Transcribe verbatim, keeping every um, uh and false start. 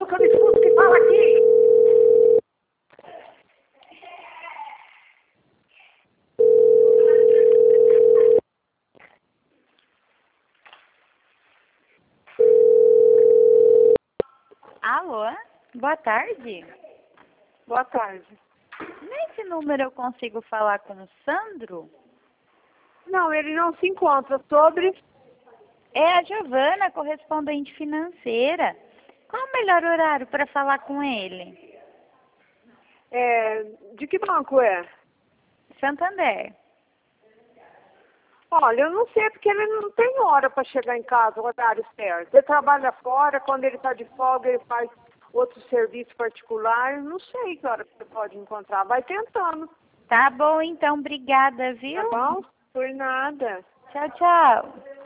que eu não escuto o que fala aqui. Alô? Boa tarde. Boa tarde. Nesse número eu consigo falar com o Sandro? Não, ele não se encontra. Sobre... É a Giovana, correspondente financeira. Qual o melhor horário para falar com ele? É, de que banco é? Santander. Olha, eu não sei porque ele não tem hora para chegar em casa, o horário certo. Ele trabalha fora, quando ele está de folga ele faz outro serviço particular. Não sei que hora que você pode encontrar. Vai tentando. Tá bom, então. Obrigada, viu? Tá bom? Por nada. Tchau, tchau.